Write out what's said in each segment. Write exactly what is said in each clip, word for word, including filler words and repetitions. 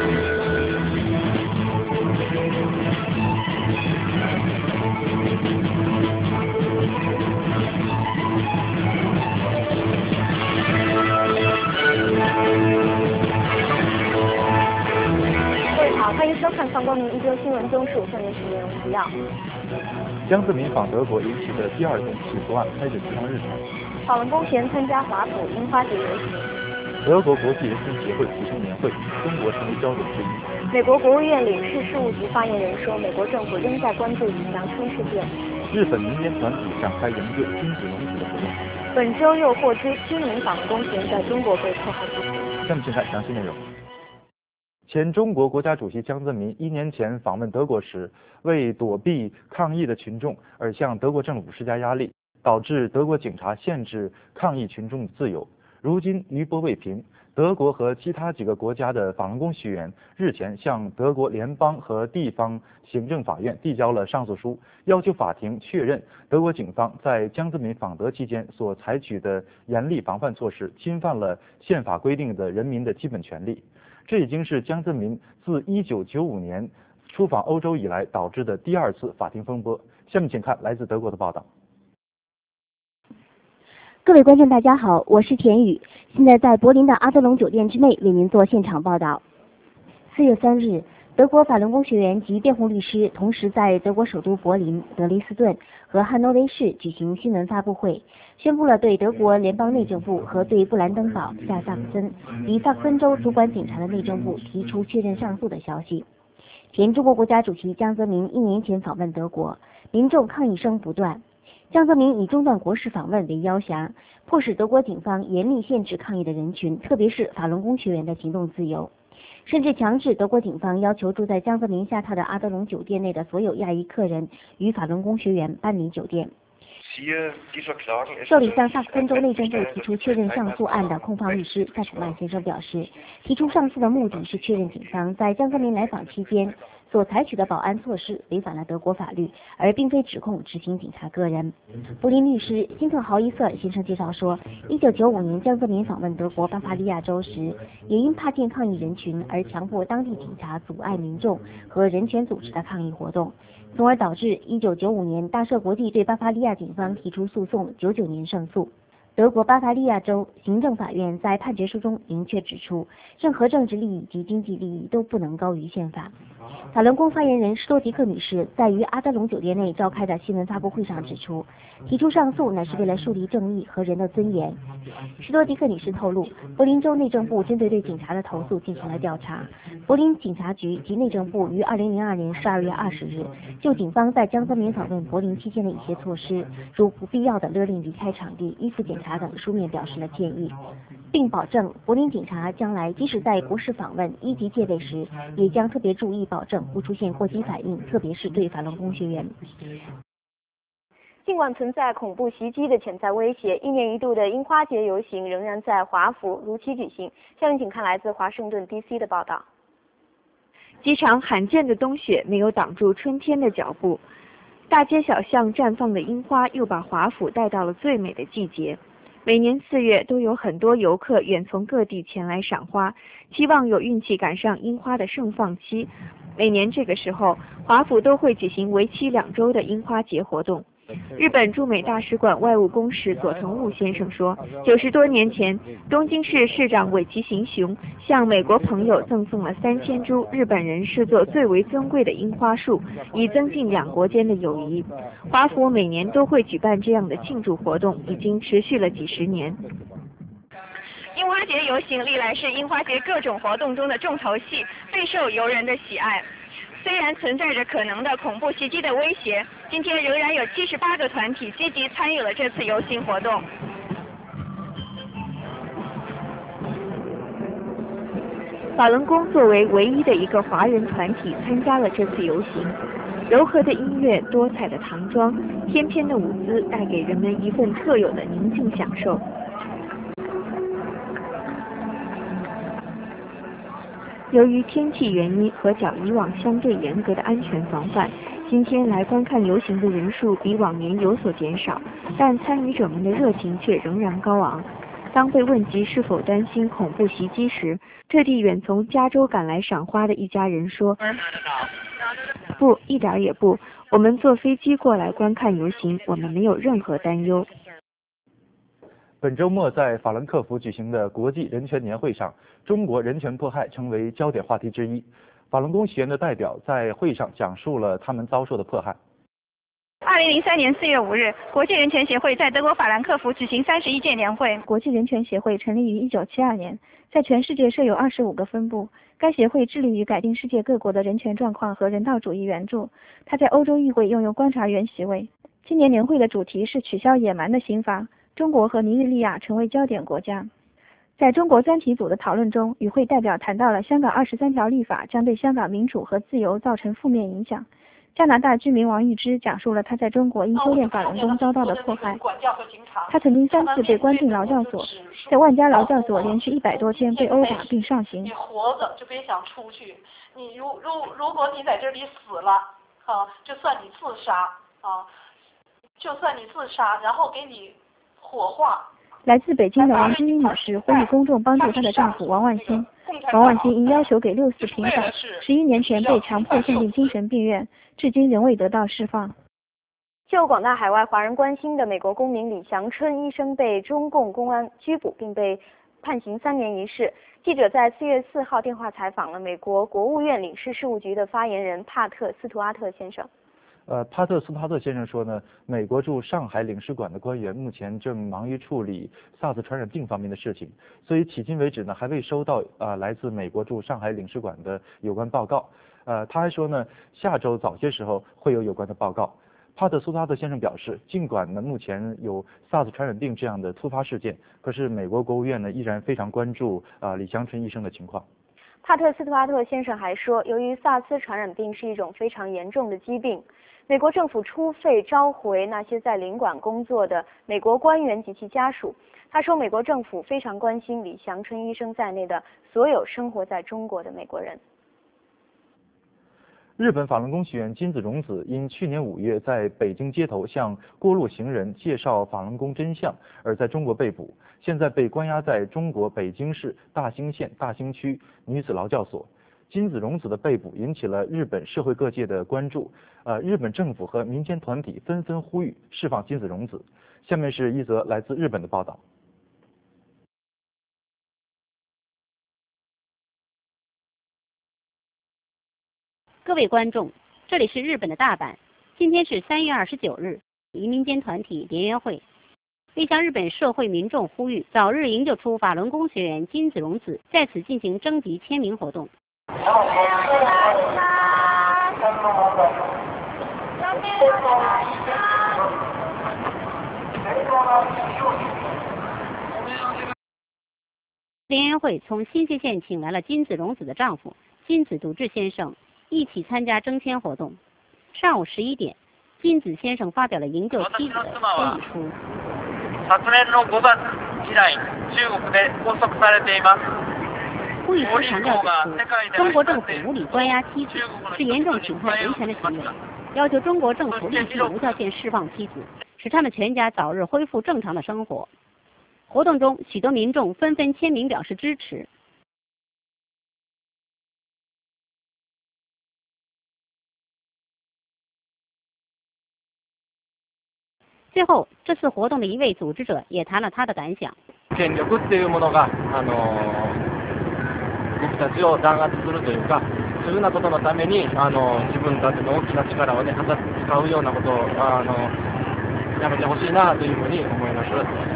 欢迎收看《放光明一周新闻综述》，下面是内容提要。 江泽民访德国引起的第二宗起诉案开始提上日程。 法轮功前参加华府樱花节游行。 德国国际人权协会提出年会，中国成为焦点之一。 美国国务院领事事务局发言人说，美国政府仍在关注李祥春事件。 日本民间团体展开营救金子龙子的活动。 本周又获知七名法轮功前在中国被迫害致死。 下面请看详细内容。前中国国家主席江泽民一年前访问德国时，为躲避抗议的群众而向德国政府施加压力，导致德国警察限制抗议群众的自由。如今余波未平，德国和其他几个国家的法轮功学员日前向德国联邦和地方行政法院递交了上诉书，要求法庭确认德国警方在江泽民访德期间所采取的严厉防范措施侵犯了宪法规定的人民的基本权利。这已经是江泽民自一九九五年出访欧洲以来导致的第二次法庭风波。下面请看来自德国的报道。 各位观众大家好，我是田宇，现在在柏林的阿德隆酒店之内为您做现场报道。四月三日，德国法轮功学员及辩护律师同时在德国首都柏林、德累斯顿和汉诺威市举行新闻发布会，宣布了对德国联邦内政部和对布兰登堡、下萨克森与萨克森州主管警察的内政部提出确认上诉的消息。前中国国家主席江泽民一年前访问德国，民众抗议声不断。江泽民以中断国事访问为要挟，迫使德国警方严厉限制抗议的人群，特别是法轮功学员的行动自由，甚至强制德国警方要求住在江泽民下榻的阿德隆酒店内的所有亚裔客人与法轮功学员搬离酒店。受理向萨克森州内政部提出确认上诉案的控方律师塞普曼先生表示，提出上诉的目的是确认警方在江泽民来访期间所采取的保安措施违反了德国法律，而并非指控执行警察个人。柏林律师辛特豪伊瑟尔先生介绍说，一九九五年江泽民访问德国巴伐利亚州时，也因怕见抗议人群而强迫当地警察阻碍民众和人权组织的抗议活动，从而导致一九九五年大赦国际对巴伐利亚警方提出诉讼，九九年胜诉。德国巴伐利亚州行政法院在判决书中明确指出，任何政治利益及经济利益都不能高于宪法。法轮功发言人施多迪克女士在于阿德隆酒店内召开的新闻发布会上指出，提出上诉乃是为了树立正义和人的尊严。施多迪克女士透露，柏林州内政部针对对警察的投诉进行了调查。柏林警察局及内政部于二零零二年十二月二十日就警方在江泽民访问柏林期间的一些措施，如不必要的勒令离开场地、依附检查等书面表示了歉意，并保证柏林警察将来即使在国事访问、一级戒备时，也将特别注意保证不出现过激反应，特别是对法轮功学员。 尽管存在恐怖袭击的潜在威胁，一年一度的樱花节游行仍然在华府如期举行。下面请看来自华盛顿 D C 的报道。 几场罕见的冬雪没有挡住春天的脚步，大街小巷绽放的樱花又把华府带到了最美的季节。每年四月都有很多游客远从各地前来赏花，期望有运气赶上樱花的盛放期。每年这个时候，华府都会举行为期两周的樱花节活动。日本驻美大使馆外务公使佐藤悟先生说，九十多年前，东京市市长尾崎行雄向美国朋友赠送了三千株日本人视作最为尊贵的樱花树，以增进两国间的友谊。华府每年都会举办这样的庆祝活动，已经持续了几十年。 樱花节游行历来是樱花节各种活动中的重头戏，备受游人的喜爱。虽然存在着可能的恐怖袭击的威胁，今天仍然有七十八个团体积极参与了这次游行活动。 法轮功作为唯一的一个华人团体参加了这次游行，柔和的音乐、多彩的唐装、翩翩的舞姿，带给人们一份特有的宁静享受。由于天气原因和较以往相对严格的安全防范，今天来观看游行的人数比往年有所减少，但参与者们的热情却仍然高昂。 当被问及是否担心恐怖袭击时，特地远从加州赶来赏花的一家人说：“不，一点也不。我们坐飞机过来观看游行，我们没有任何担忧。” 本周末在法兰克福举行的国际人权年会上，中国人权迫害成为焦点话题之一。法轮功学员的代表在会上讲述了他们遭受的迫害。 二零零三年四月五日，国际人权协会在德国法兰克福举行三十一届年会。 国际人权协会成立于一九七二年，在全世界设有二十五个分部。该协会致力于改进世界各国的人权状况和人道主义援助。它在欧洲议会拥有观察员席位。今年年会的主题是取消野蛮的刑罚，中国和尼日利亚成为焦点国家。在中国专题组的讨论中，与会代表谈到了香港二十三条立法将对香港民主和自由造成负面影响。加拿大居民王玉芝讲述了他在中国因修炼法轮功遭到的迫害。他曾经三次被关进劳教所，在万家劳教所连续一百多天被殴打并上刑。 你活着就别想出去，你如如如果你在这里死了啊，就算你自杀啊，就算你自杀，然后给你火化。 来自北京的王金英女士呼吁公众帮助她的丈夫王万新。王万新因要求给六四平反，十一年前被强迫送进精神病院，至今仍未得到释放。就广大海外华人关心的美国公民李祥春医生被中共公安拘捕并被判刑三年一事，记者在四月四号电话采访了美国国务院领事事务局的发言人帕特斯图阿特先生。 呃，帕特斯图阿特先生说呢，美国驻上海领事馆的官员目前正忙于处理 SARS 传染病方面的事情，所以迄今为止呢，还未收到呃来自美国驻上海领事馆的有关报告。呃，他还说呢，下周早些时候会有有关的报告。帕特斯图阿特先生表示，尽管呢目前有 SARS 传染病这样的突发事件，可是美国国务院呢依然非常关注啊、呃、李祥春医生的情况。 帕特斯图阿特先生还说，由于萨斯传染病是一种非常严重的疾病，美国政府出费召回那些在领馆工作的美国官员及其家属。他说，美国政府非常关心李祥春医生在内的所有生活在中国的美国人。 日本法轮功学员金子荣子因去年五月在北京街头向过路行人介绍法轮功真相而在中国被捕，现在被关押在中国北京市大兴县大兴区女子劳教所。金子荣子的被捕引起了日本社会各界的关注，呃，日本政府和民间团体纷纷呼吁释放金子荣子。下面是一则来自日本的报道。 各位观众，这里是日本的大阪，今天是三月二十九日，以民间团体联缘会为向日本社会民众呼吁早日营救出法轮功学员金子荣子，在此进行征集签名活动。联缘会从新泻县请来了金子荣子的丈夫金子笃志先生，一起参加征签活动。上午十一点，金子先生发表了营救妻子的协议书。 昨年のごがつ以来、中国で拘束されています。 呼吁书强调指出，中国政府无理关押妻子是严重侵害人权的行为，要求中国政府立即无条件释放妻子，使他们全家早日恢复正常的生活。活动中，许多民众纷纷签名表示支持。最后，这次活动的一位组织者也谈了他的感想。 権力っていうものが、あの僕たちを弾圧するというか、そういうようなことのために、あの自分たちの大きな力をね、使うようなことをあのやめてほしいなというふうに思います。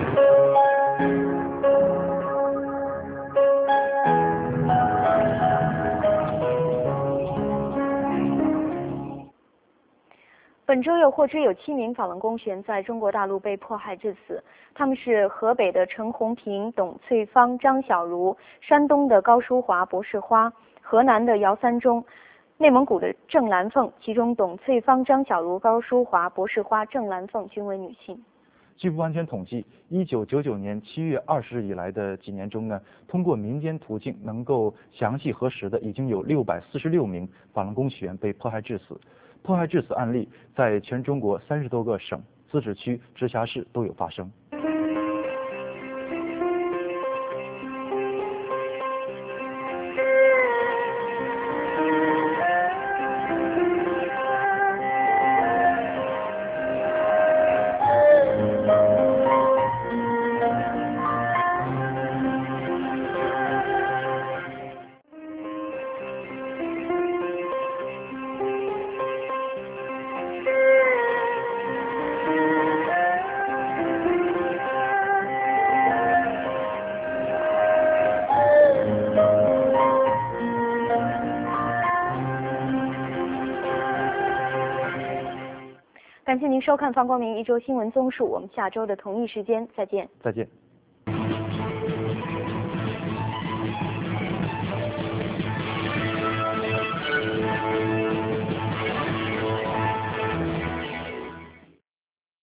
本周又获知有七名法轮功学员在中国大陆被迫害致死，他们是河北的陈红平、董翠芳、张小茹，山东的高淑华、博士花，河南的姚三中，内蒙古的郑兰凤。其中董翠芳、张小茹、高淑华、博士花、郑兰凤均为女性。 据不完全统计，一九九九年七月二十日以来的几年中呢，通过民间途径能够详细核实的，已经有六百四十六名法轮功学员被迫害致死。迫害致死案例在全中国三十多个省、自治区、直辖市都有发生。 感谢您收看方光明一周新闻综述，我们下周的同一时间再见。 再见。